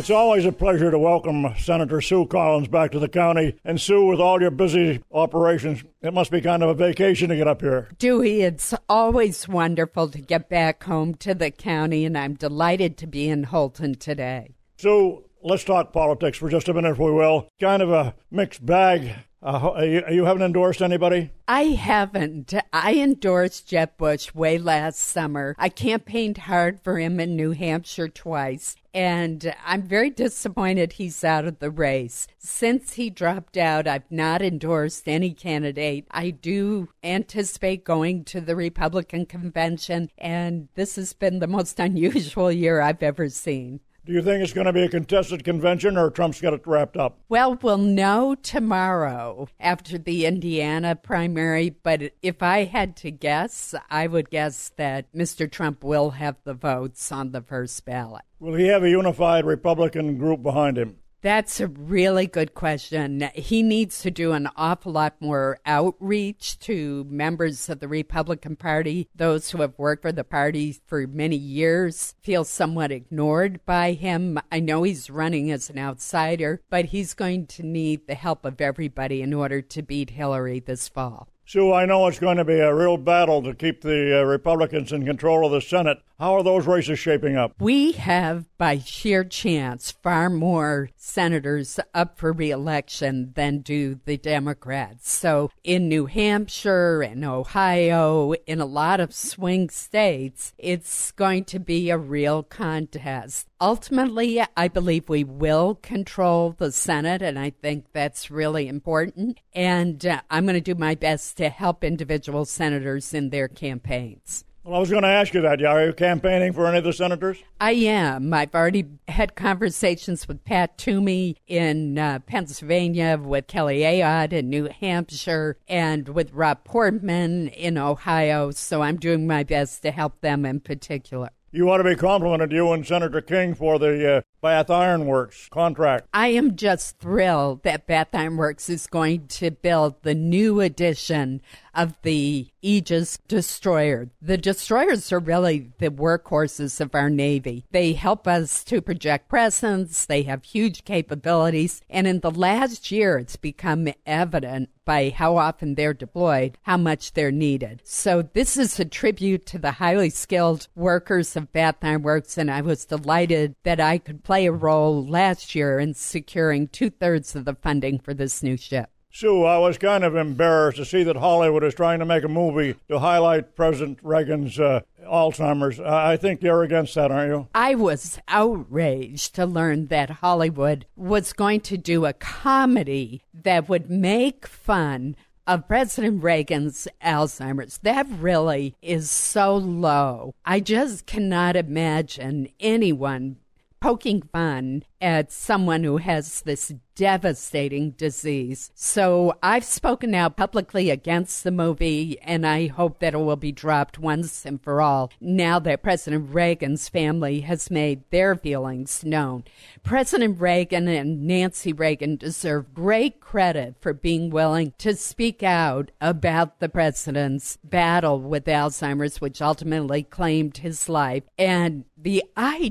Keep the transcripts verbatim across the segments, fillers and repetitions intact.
It's always a pleasure to welcome Senator Sue Collins back to the county. And Sue, with all your busy operations, it must be kind of a vacation to get up here. Dewey, it's always wonderful to get back home to the county, and I'm delighted to be in Holton today. Sue, let's talk politics for just a minute, if we will. Kind of a mixed bag. Uh, you, you haven't endorsed anybody? I haven't. I endorsed Jeb Bush way last summer. I campaigned hard for him in New Hampshire twice, and I'm very disappointed he's out of the race. Since he dropped out, I've not endorsed any candidate. I do anticipate going to the Republican convention, and this has been the most unusual year I've ever seen. Do you think it's going to be a contested convention, or Trump's got it wrapped up? Well, we'll know tomorrow after the Indiana primary, but if I had to guess, I would guess that Mister Trump will have the votes on the first ballot. Will he have a unified Republican group behind him? That's a really good question. He needs to do an awful lot more outreach to members of the Republican Party. Those who have worked for the party for many years feel somewhat ignored by him. I know he's running as an outsider, but he's going to need the help of everybody in order to beat Hillary this fall. Sue, I know it's going to be a real battle to keep the uh, Republicans in control of the Senate. How are those races shaping up? We have, by sheer chance, far more senators up for re-election than do the Democrats. So in New Hampshire and Ohio, in a lot of swing states, it's going to be a real contest. Ultimately, I believe we will control the Senate, and I think that's really important. And uh, I'm going to do my best to help individual senators in their campaigns. Well, I was going to ask you that. Are you campaigning for any of the senators? I am. I've already had conversations with Pat Toomey in uh, Pennsylvania, with Kelly Ayotte in New Hampshire, and with Rob Portman in Ohio. So I'm doing my best to help them in particular. You ought to be complimented, you and Senator King, for the uh, Bath Iron Works contract. I am just thrilled that Bath Iron Works is going to build the new edition of the Aegis destroyer. The destroyers are really the workhorses of our Navy. They help us to project presence. They have huge capabilities. And in the last year, it's become evident by how often they're deployed, how much they're needed. So this is a tribute to the highly skilled workers of Bath Iron Works, and I was delighted that I could play a role last year in securing two-thirds of the funding for this new ship. Sue, I was kind of embarrassed to see that Hollywood is trying to make a movie to highlight President Reagan's uh, Alzheimer's. I think you're against that, aren't you? I was outraged to learn that Hollywood was going to do a comedy that would make fun of President Reagan's Alzheimer's. That really is so low. I just cannot imagine anyone poking fun at someone who has this devastating disease. So I've spoken out publicly against the movie, and I hope that it will be dropped once and for all now that President Reagan's family has made their feelings known. President Reagan and Nancy Reagan deserve great credit for being willing to speak out about the president's battle with Alzheimer's, which ultimately claimed his life. And the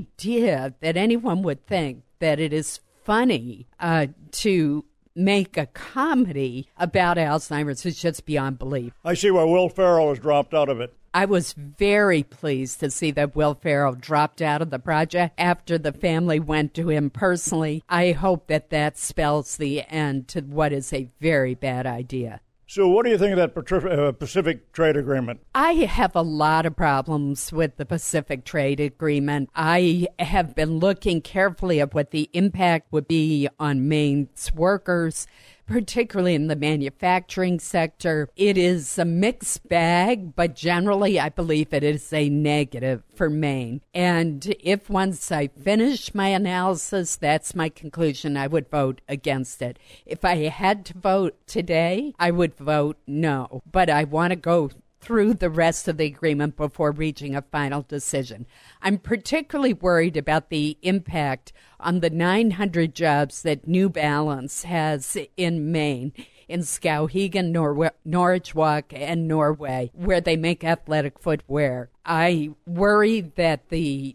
idea that anyone would think that it is funny uh, to make a comedy about Alzheimer's is just beyond belief. I see why Will Ferrell has dropped out of it. I was very pleased to see that Will Ferrell dropped out of the project after the family went to him personally. I hope that that spells the end to what is a very bad idea. So what do you think of that Pacific Trade Agreement? I have a lot of problems with the Pacific Trade Agreement. I have been looking carefully at what the impact would be on Maine's workers, particularly in the manufacturing sector. It is a mixed bag, but generally I believe it is a negative for Maine. And if once I finish my analysis, that's my conclusion, I would vote against it. If I had to vote today, I would vote no. But I want to go through the rest of the agreement before reaching a final decision. I'm particularly worried about the impact on the nine hundred jobs that New Balance has in Maine, in Skowhegan, Nor- Norwich Walk, and Norway, where they make athletic footwear. I worry that the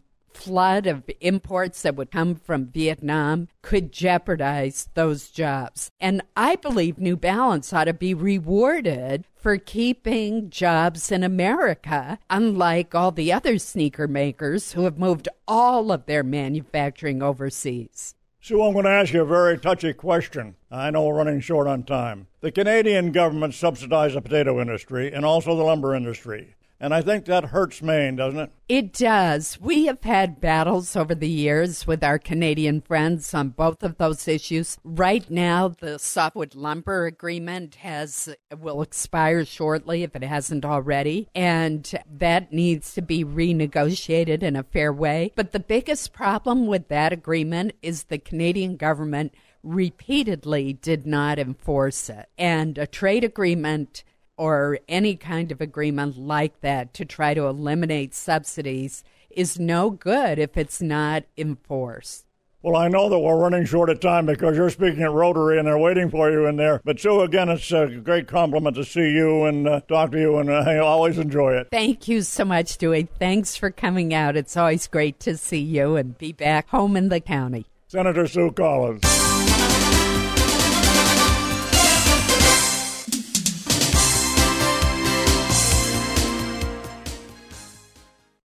flood of imports that would come from Vietnam could jeopardize those jobs. And I believe New Balance ought to be rewarded for keeping jobs in America, unlike all the other sneaker makers who have moved all of their manufacturing overseas. Sue, I'm going to ask you a very touchy question. I know we're running short on time. The Canadian government subsidizes the potato industry and also the lumber industry. And I think that hurts Maine, doesn't it? It does. We have had battles over the years with our Canadian friends on both of those issues. Right now, the softwood lumber agreement has will expire shortly if it hasn't already, and that needs to be renegotiated in a fair way. But the biggest problem with that agreement is the Canadian government repeatedly did not enforce it. And a trade agreement or any kind of agreement like that to try to eliminate subsidies is no good if it's not enforced. Well, I know that we're running short of time because you're speaking at Rotary and they're waiting for you in there. But, Sue, again, it's a great compliment to see you and uh, talk to you, and uh, I always enjoy it. Thank you so much, Dewey. Thanks for coming out. It's always great to see you and be back home in the county. Senator Sue Collins.